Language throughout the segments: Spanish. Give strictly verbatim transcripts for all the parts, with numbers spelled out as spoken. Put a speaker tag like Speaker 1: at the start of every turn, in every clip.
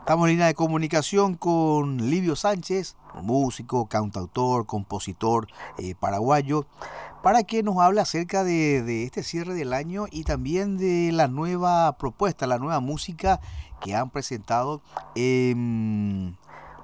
Speaker 1: Estamos en línea de comunicación con Livio Sánchez, músico, cantautor, compositor eh, paraguayo, para que nos hable acerca de, de este cierre del año y también de la nueva propuesta, la nueva música que han presentado en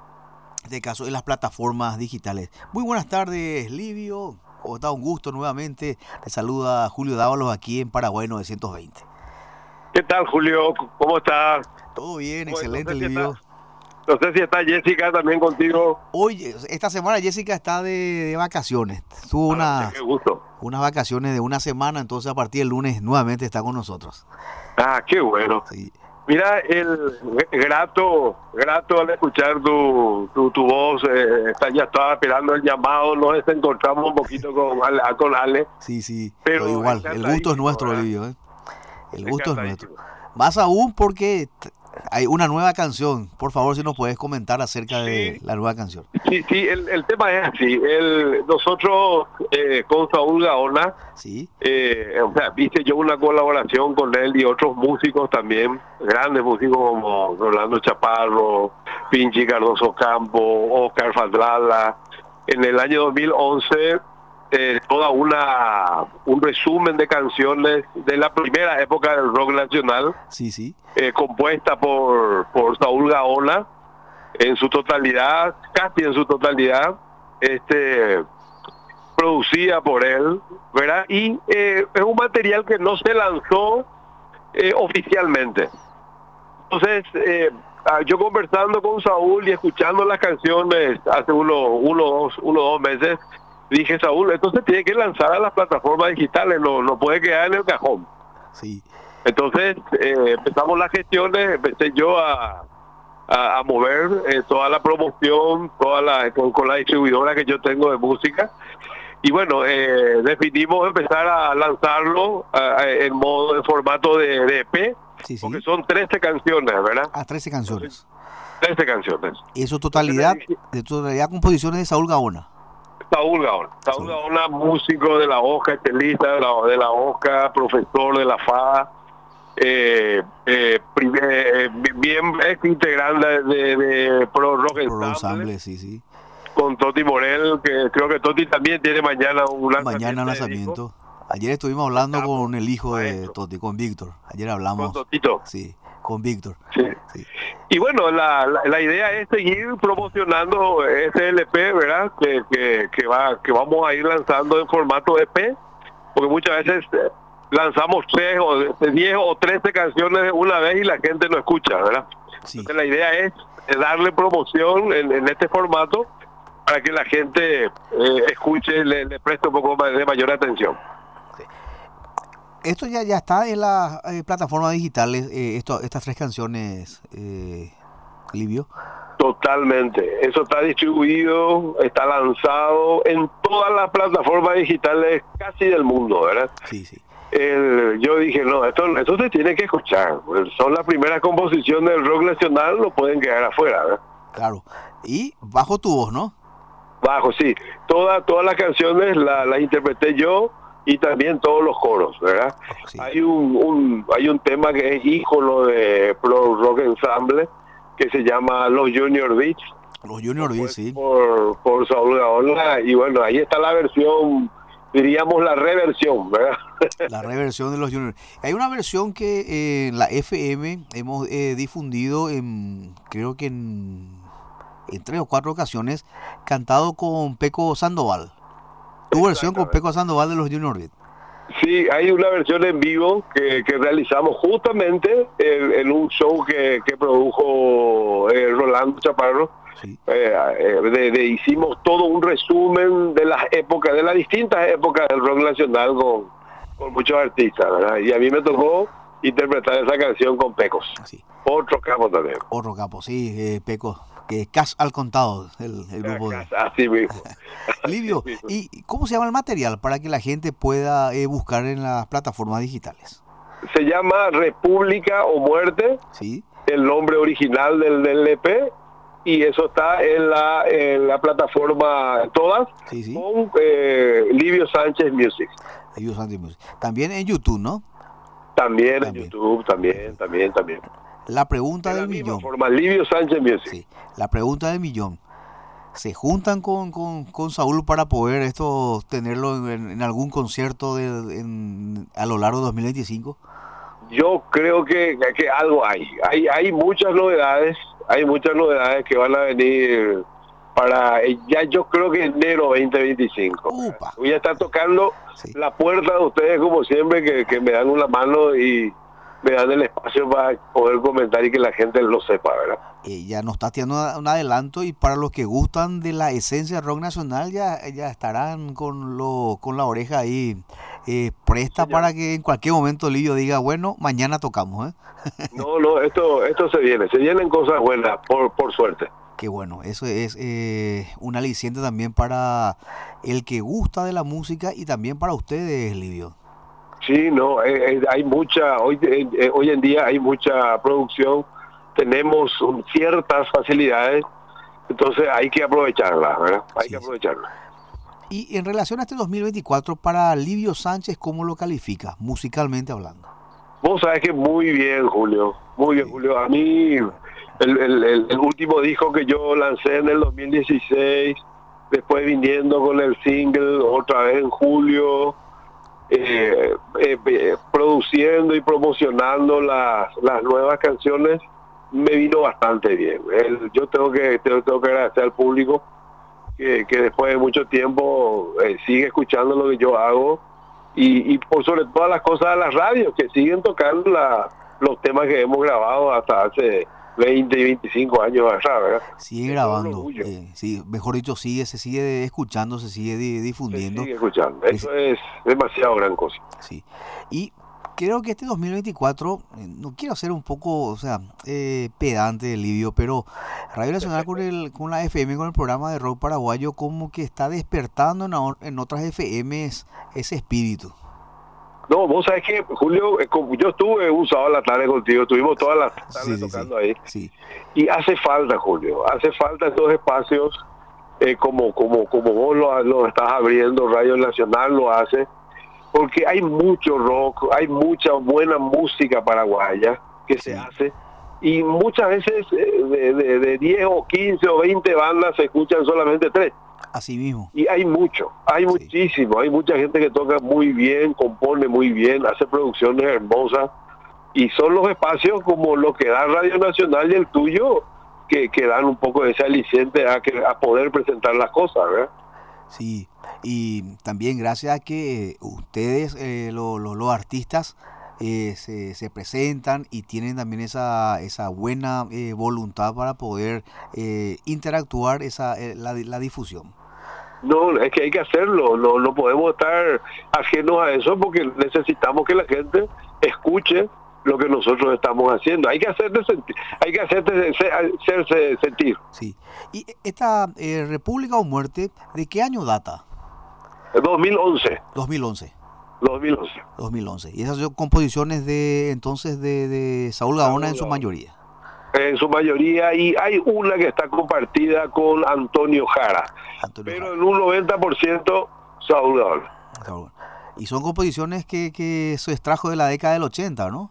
Speaker 1: este caso en las plataformas digitales. Muy buenas tardes, Livio. ¿Cómo está? Un gusto nuevamente. Le saluda Julio Dávalos aquí en Paraguay novecientos veinte.
Speaker 2: ¿Qué tal, Julio? ¿Cómo estás?
Speaker 1: Todo bien,
Speaker 2: Pues,
Speaker 1: excelente,
Speaker 2: no sé si
Speaker 1: Livio.
Speaker 2: está, no sé si está Jessica también contigo.
Speaker 1: Hoy, esta semana Jessica está de, de vacaciones. Tuvo
Speaker 2: Ah,
Speaker 1: unas,
Speaker 2: qué gusto.
Speaker 1: unas vacaciones de una semana, entonces a partir del lunes nuevamente está con nosotros.
Speaker 2: Ah, qué bueno.
Speaker 1: Sí.
Speaker 2: Mira, el grato, grato al escuchar tu, tu, tu voz, eh, está, ya estaba esperando el llamado, nos encontramos un poquito con Ale, con Ale
Speaker 1: Sí, sí,
Speaker 2: pero
Speaker 1: pero igual, el gusto es nuestro,
Speaker 2: ¿verdad?
Speaker 1: Livio. ¿eh? El gusto es nuestro.
Speaker 2: Encantadísimo.
Speaker 1: Más aún porque t- hay una nueva canción. Por favor, si nos puedes comentar acerca de
Speaker 2: Sí.
Speaker 1: la nueva canción.
Speaker 2: Sí, sí, el, el tema es así. El, nosotros eh, con Saúl Gaona,
Speaker 1: Sí,
Speaker 2: Eh, o sea, viste yo una colaboración con él y otros músicos también, grandes músicos como Rolando Chaparro, Pinchi Cardoso Campo, Oscar Faldrala. En el año dos mil once, eh, toda una un resumen de canciones de la primera época del rock nacional,
Speaker 1: sí, sí.
Speaker 2: eh, compuesta por, por Saúl Gaona en su totalidad, casi en su totalidad, este producida por él, ¿verdad? Y eh, es un material que no se lanzó eh, oficialmente. Entonces, eh, ah, yo conversando con Saúl y escuchando las canciones hace uno, uno, dos, uno, dos meses, dije, Saúl, esto se tiene que lanzar a las plataformas digitales, no, no puede quedar en el cajón.
Speaker 1: Sí,
Speaker 2: Entonces, eh, empezamos las gestiones, empecé yo a, a, a mover eh, toda la promoción, toda la con, con la distribuidora que yo tengo de música. Y bueno, eh, decidimos empezar a lanzarlo eh, en modo, en formato de, de E P,
Speaker 1: sí, sí.
Speaker 2: porque son trece canciones, ¿verdad?
Speaker 1: Ah, trece canciones.
Speaker 2: trece canciones.
Speaker 1: Y eso totalidad, de totalidad composiciones de Saúl Gaona.
Speaker 2: Saúl Gaona. Saúl Gaona, músico de la Oscar, estilista de la, de la Oscar, profesor de la F A A, eh, eh, prim- eh, bien ex integrante de, de Pro Rock
Speaker 1: Pro
Speaker 2: Ensemble,
Speaker 1: Ensemble, sí, sí.
Speaker 2: con Toti Morel, que creo que Toti también tiene mañana un lanzamiento.
Speaker 1: Mañana
Speaker 2: de
Speaker 1: lanzamiento. Ayer estuvimos hablando
Speaker 2: Capo,
Speaker 1: con el hijo de
Speaker 2: maestro.
Speaker 1: Toti, con Víctor. Ayer
Speaker 2: disco,
Speaker 1: hablamos.
Speaker 2: con Totito.
Speaker 1: Sí, con Víctor.
Speaker 2: Sí.
Speaker 1: Sí.
Speaker 2: Y bueno, la, la, la idea es seguir promocionando ese L P, ¿verdad? Que, que, que, va, que vamos a ir lanzando en formato E P, porque muchas veces eh, lanzamos tres o diez o trece canciones una vez y la gente no escucha, ¿verdad?
Speaker 1: Sí.
Speaker 2: Entonces la idea es darle promoción en, en este formato para que la gente eh, escuche, le, le preste un poco de mayor atención.
Speaker 1: Esto ya, ya está en las eh, plataformas digitales, eh, esto, estas tres canciones, eh, Livio.
Speaker 2: Totalmente. Eso está distribuido, está lanzado en todas las plataformas digitales casi del mundo, ¿verdad?
Speaker 1: Sí, sí.
Speaker 2: El, yo dije, no, esto, esto se tiene que escuchar. Pues son las primeras composiciones del rock nacional, no pueden quedar afuera, ¿verdad?
Speaker 1: Claro. Y bajo tu voz, ¿no?
Speaker 2: Bajo, sí. Toda, todas las canciones las la interpreté yo y también todos los coros, ¿verdad?
Speaker 1: Sí.
Speaker 2: Hay un, un hay un tema que es ícono de Pro Rock Ensemble que se llama Los Junior Beats.
Speaker 1: Los Junior Beats, sí.
Speaker 2: Por, por Saúl Gaona, y bueno, ahí está la versión, diríamos la reversión, ¿verdad?
Speaker 1: La reversión de los Junior. Hay una versión que eh, en la F M hemos eh, difundido en, creo que en, en tres o cuatro ocasiones, cantado con Peco Sandoval. Tu versión con Peco Sandoval de los Junior Beats.
Speaker 2: Sí, hay una versión en vivo que, que realizamos justamente en, en un show que, que produjo eh, Rolando Chaparro.
Speaker 1: Sí.
Speaker 2: Eh, eh, de, de- hicimos todo un resumen de las épocas, de las distintas épocas del rock nacional con, con muchos artistas, ¿verdad? Y a mí me tocó interpretar esa canción con Pecos.
Speaker 1: Sí.
Speaker 2: Otro capo también.
Speaker 1: Otro capo, sí, eh, Peco, que es Cash al contado, el, el grupo de...
Speaker 2: Así mismo.
Speaker 1: Livio,
Speaker 2: Así mismo.
Speaker 1: ¿y cómo se llama el material para que la gente pueda eh, buscar en las plataformas digitales?
Speaker 2: Se llama República o Muerte,
Speaker 1: Sí,
Speaker 2: el nombre original del, del E P, y eso está en la, en la plataforma todas,
Speaker 1: sí, sí.
Speaker 2: con eh, Livio Sánchez Music.
Speaker 1: Livio Sánchez Music. También en YouTube, ¿no?
Speaker 2: También,
Speaker 1: También.
Speaker 2: en YouTube, también, también, también.
Speaker 1: La pregunta
Speaker 2: De la
Speaker 1: del
Speaker 2: misma
Speaker 1: millón.
Speaker 2: forma, Livio Sánchez Music.
Speaker 1: Sí, la pregunta del millón. ¿Se juntan con, con, con Saúl para poder esto tenerlo en, en algún concierto de, en, a lo largo de dos mil veinticinco?
Speaker 2: Yo creo que, que algo hay. hay. Hay muchas novedades, hay muchas novedades que van a venir para, ya yo creo que enero veinte veinticinco.
Speaker 1: Upa.
Speaker 2: Voy a estar tocando
Speaker 1: Sí.
Speaker 2: la puerta de ustedes como siempre, que, que me dan una mano y me dan el espacio para poder comentar y que la gente lo sepa, ¿verdad?
Speaker 1: Eh, ya nos está tirando un adelanto, y para los que gustan de la esencia rock nacional ya, ya estarán con lo con la oreja ahí eh, presta,
Speaker 2: Señor.
Speaker 1: Para que en cualquier momento Livio diga, bueno, mañana tocamos, ¿eh?
Speaker 2: No, no, esto esto se viene, se vienen cosas buenas, por, por suerte.
Speaker 1: Qué bueno, eso es eh, un aliciente también para el que gusta de la música y también para ustedes, Livio.
Speaker 2: Sí, no, eh, eh, hay mucha, hoy, eh, eh, hoy en día hay mucha producción, tenemos un, ciertas facilidades, entonces hay que aprovecharlas, ¿verdad? Hay
Speaker 1: Sí,
Speaker 2: que
Speaker 1: sí.
Speaker 2: aprovecharlas.
Speaker 1: Y en relación a este dos mil veinticuatro, para Livio Sánchez, ¿cómo lo califica, musicalmente hablando?
Speaker 2: Vos sabés que muy bien, Julio, muy bien,
Speaker 1: Sí.
Speaker 2: Julio. A mí, el, el, el, el último disco que yo lancé en el dos mil dieciséis, después viniendo con el single otra vez en julio, eh, eh, eh, produciendo y promocionando las, las nuevas canciones, me vino bastante bien. El, yo tengo que, tengo, tengo que agradecer al público que, que después de mucho tiempo eh, sigue escuchando lo que yo hago. Y, y por sobre todas las cosas de las radios que siguen tocando la, los temas que hemos grabado hasta hace veinte y veinticinco años atrás, ¿verdad?
Speaker 1: Sigue
Speaker 2: Es un
Speaker 1: grabando,
Speaker 2: orgullo.
Speaker 1: eh, sí, mejor dicho, sigue, se sigue escuchando, se sigue di-
Speaker 2: Se
Speaker 1: difundiendo.
Speaker 2: sigue escuchando. Eso es demasiado gran cosa.
Speaker 1: Sí. Y creo que este dos mil veinticuatro, eh, no quiero ser un poco, o sea, eh, pedante, Livio, pero Radio Nacional con, el, con la F M, con el programa de rock paraguayo, como que está despertando en, a- en otras F Ms ese espíritu.
Speaker 2: No, vos sabés que, Julio, eh, como yo estuve un sábado a la tarde contigo, estuvimos todas las tardes
Speaker 1: Sí, sí, sí.
Speaker 2: tocando ahí.
Speaker 1: Sí,
Speaker 2: Y hace falta, Julio, hace falta estos espacios eh, como como como vos lo, lo estás abriendo, Radio Nacional lo hace, porque hay mucho rock, hay mucha buena música paraguaya que
Speaker 1: Sí.
Speaker 2: se hace, y muchas veces eh, de, de, de diez o quince o veinte bandas se escuchan solamente tres.
Speaker 1: así mismo.
Speaker 2: Y hay mucho, hay
Speaker 1: Sí.
Speaker 2: muchísimo, hay mucha gente que toca muy bien, compone muy bien, hace producciones hermosas, y son los espacios como los que da Radio Nacional y el tuyo que, que dan un poco de ese aliciente a, que, a poder presentar las cosas, ¿verdad?
Speaker 1: Sí, y también gracias a que ustedes, eh, lo- lo- los artistas, eh, se, se presentan y tienen también esa, esa buena eh, voluntad para poder eh, interactuar esa, eh, la, la difusión.
Speaker 2: No, es que hay que hacerlo, no, no podemos estar ajenos a eso porque necesitamos que la gente escuche lo que nosotros estamos haciendo. Hay que hacerte sentir, hay que hacerte se- hacerse sentir.
Speaker 1: Sí. Y esta eh, República o Muerte, ¿de qué año data?
Speaker 2: dos mil once,
Speaker 1: dos mil once.
Speaker 2: dos mil once.
Speaker 1: dos mil once. Y esas son composiciones de entonces de, de Saúl Gaona en su
Speaker 2: Gaona.
Speaker 1: mayoría.
Speaker 2: En su mayoría, y hay una que está compartida con Antonio Jara,
Speaker 1: Antonio
Speaker 2: pero
Speaker 1: Jara.
Speaker 2: en un noventa por ciento Saúl Gaona.
Speaker 1: Saúl. Y son composiciones que, que se extrajo de la década del ochenta, ¿no?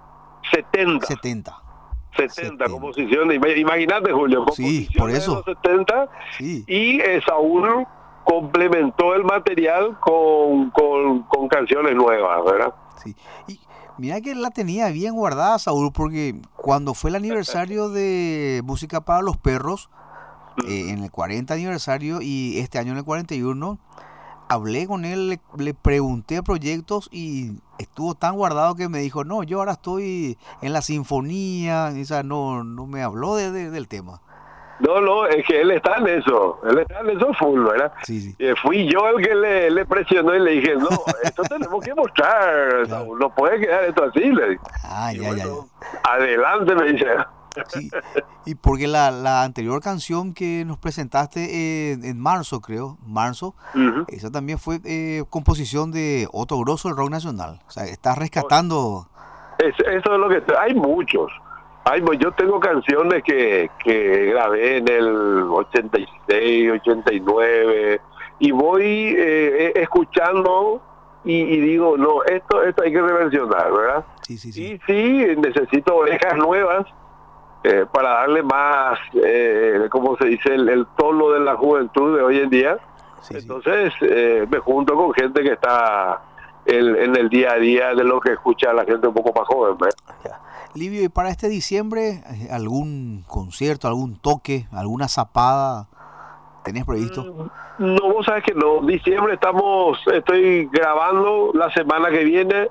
Speaker 2: setenta,
Speaker 1: setenta.
Speaker 2: setenta
Speaker 1: setenta.
Speaker 2: composiciones. Ima- Imagínate, Julio,
Speaker 1: Sí,
Speaker 2: composiciones
Speaker 1: por eso.
Speaker 2: de los setenta,
Speaker 1: Sí,
Speaker 2: y eh, Saúl complementó el material con, con, con canciones nuevas, ¿verdad?
Speaker 1: sí. Y mira que la tenía bien guardada, Saúl, porque cuando fue el aniversario de Música para los Perros, eh, en el cuarenta aniversario y este año en el cuarenta y uno, hablé con él, le, le pregunté proyectos y estuvo tan guardado que me dijo, no, yo ahora estoy en la sinfonía, o sea, no, no me habló de, de- del tema.
Speaker 2: No, no, es que él está en eso, él está en eso full, ¿verdad?
Speaker 1: Sí, sí.
Speaker 2: Eh, fui yo el que le, le presionó y le dije, no, esto tenemos que mostrar, Saúl, no puede quedar esto así, le dije.
Speaker 1: Ah,
Speaker 2: Y
Speaker 1: ya, ya,
Speaker 2: bueno,
Speaker 1: ya.
Speaker 2: adelante, me dice.
Speaker 1: Sí, y porque la, la anterior canción que nos presentaste en, en marzo, creo, marzo,
Speaker 2: Ujú.
Speaker 1: esa también fue eh, composición de Otto Grosso, el rock nacional. O sea, estás rescatando.
Speaker 2: Es- eso es lo que... Hay muchos. Hay, mu- yo tengo canciones que, que grabé en el ochenta y seis, ochenta y nueve, y voy eh, eh, escuchando y, y digo, no, esto esto hay que reversionar, ¿verdad?
Speaker 1: Sí, sí, sí.
Speaker 2: Y sí, necesito orejas nuevas eh, para darle más, eh, ¿cómo se dice?, el, el tono de la juventud de hoy en día.
Speaker 1: Sí,
Speaker 2: Entonces eh, me junto con gente que está en, en el día a día de lo que escucha la gente un poco más joven, ¿ves?
Speaker 1: Ya. Livio, ¿y para este diciembre eh, algún concierto, algún toque, alguna zapada tenés previsto?
Speaker 2: No, vos sabés que no. Diciembre estamos, estoy grabando la semana que viene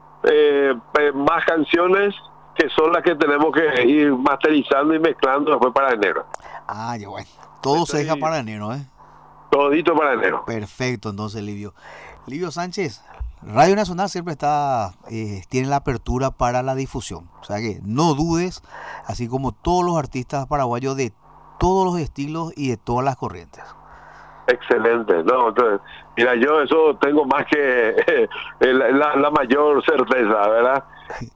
Speaker 2: eh, eh, más canciones que son las que tenemos que ir masterizando y mezclando después para enero.
Speaker 1: Ah, ya bueno. Todo
Speaker 2: Estoy-
Speaker 1: se deja para enero, ¿eh?
Speaker 2: Todito para enero.
Speaker 1: Perfecto, entonces, Livio. Livio Sánchez, Radio Nacional siempre está, eh, tiene la apertura para la difusión. O sea que no dudes, así como todos los artistas paraguayos de todos los estilos y de todas las corrientes.
Speaker 2: Excelente. No, entonces, mira, yo eso tengo más que eh, la, la- la mayor certeza, ¿verdad?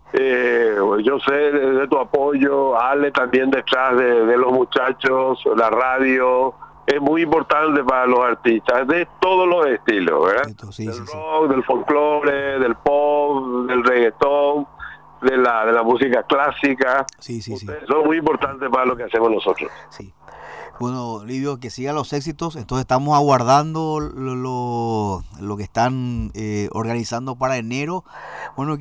Speaker 2: Eh, yo sé de, de tu apoyo, Ale también detrás de, de los muchachos, la radio. Es muy importante para los artistas de todos los estilos, ¿verdad?
Speaker 1: Esto, sí,
Speaker 2: del
Speaker 1: sí, sí.
Speaker 2: rock, del folclore, del pop, del reggaetón, de la de la música clásica.
Speaker 1: Sí, sí, sí.
Speaker 2: Ustedes son muy importantes para lo que hacemos nosotros.
Speaker 1: Sí. Bueno, Livio, que sigan los éxitos. Entonces estamos aguardando lo, lo, lo que están eh, organizando para enero. Bueno,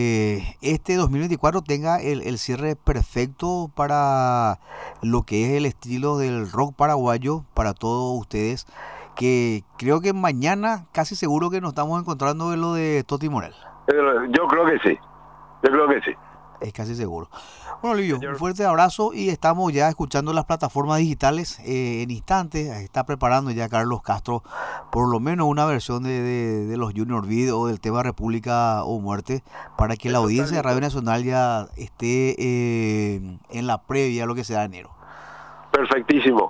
Speaker 1: que este dos mil veinticuatro tenga el, el cierre perfecto para lo que es el estilo del rock paraguayo para todos ustedes. Que creo que mañana casi seguro que nos estamos encontrando en lo de Toti Morel.
Speaker 2: Pero yo creo que sí. Yo creo que sí.
Speaker 1: Es casi seguro. Bueno, Livio,
Speaker 2: Señor.
Speaker 1: un fuerte abrazo y estamos ya escuchando las plataformas digitales eh, en instantes. Está preparando ya Carlos Castro por lo menos una versión de, de, de los Junior Video o del tema República o Muerte para que la
Speaker 2: Eso
Speaker 1: audiencia de
Speaker 2: está
Speaker 1: Radio Nacional ya esté eh, en la previa a lo que será enero.
Speaker 2: Perfectísimo.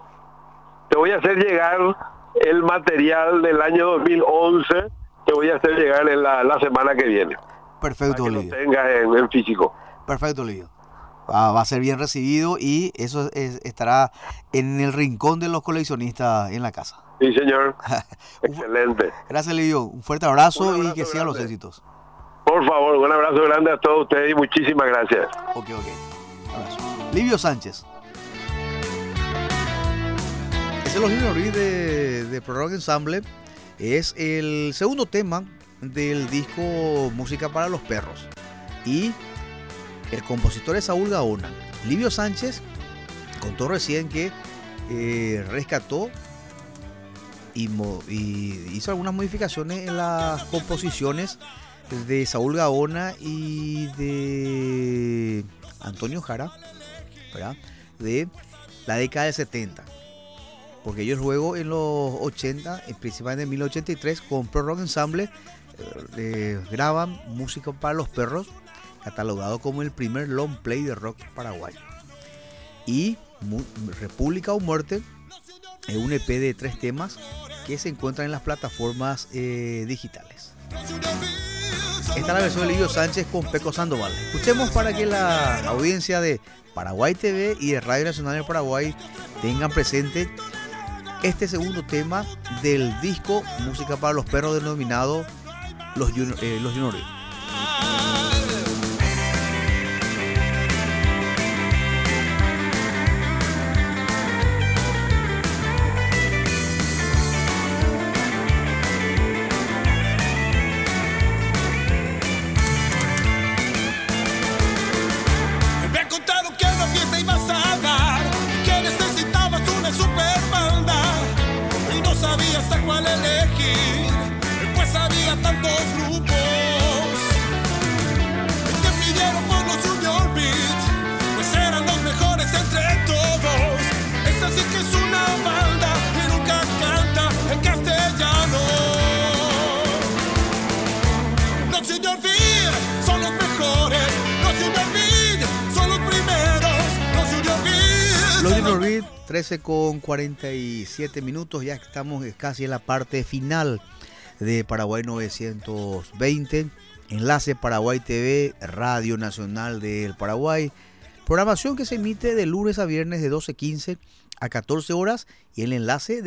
Speaker 2: Te voy a hacer llegar el material del año dos mil once. Te voy a hacer llegar en la, la semana que viene.
Speaker 1: Perfecto,
Speaker 2: Para que
Speaker 1: Livio.
Speaker 2: lo tengas en, en físico.
Speaker 1: Perfecto, Livio. Va, va a ser bien recibido y eso es- estará en el rincón de los coleccionistas en la casa.
Speaker 2: Sí, señor. Excelente.
Speaker 1: Gracias, Livio. Un fuerte abrazo,
Speaker 2: Un abrazo
Speaker 1: y que sigan los
Speaker 2: grande.
Speaker 1: éxitos.
Speaker 2: Por favor, un abrazo grande a todos ustedes y muchísimas gracias.
Speaker 1: Ok, ok. Abrazo. Livio Sánchez. Ese es los Junior Ruiz de, de Pro Rock Ensemble. Es el segundo tema del disco Música para los Perros. Y el compositor es Saúl Gaona. Livio Sánchez contó recién que eh, rescató y, mo- y hizo algunas modificaciones en las composiciones de Saúl Gaona y de Antonio Jara, ¿verdad? De la década del setenta. Porque ellos luego en los ochenta, eh, principalmente en mil novecientos ochenta y tres, con Pro Rock Ensemble, eh, eh, graban Música para los Perros, catalogado como el primer long play de rock paraguayo. Y Mu- República o Muerte es un E P de tres temas que se encuentran en las plataformas eh, digitales. Esta es la versión de Livio Sánchez con Peco Sandoval. Escuchemos para que la audiencia de Paraguay T V y de Radio Nacional de Paraguay tengan presente este segundo tema del disco Música para los Perros, denominado Los Junior, eh, los Junior Ruiz.
Speaker 3: Me contaron que en la fiesta ibas a dar, que necesitabas una super banda y no sabías a cuál elegir, pues había tantos grupos. Te pidieron por los Junior Beats, pues eran los mejores entre todos. Esa sí que es una banda y nunca canta en castellano. Los Junior Beats son los mejores, los Junior Beats son los primeros, los Junior Beats.
Speaker 1: Los Junior Ruiz, trece con cuarenta y siete minutos, ya estamos casi en la parte final de Paraguay novecientos veinte. Enlace Paraguay T V, Radio Nacional del Paraguay. Programación que se emite de lunes a viernes de doce quince a catorce horas, y el enlace de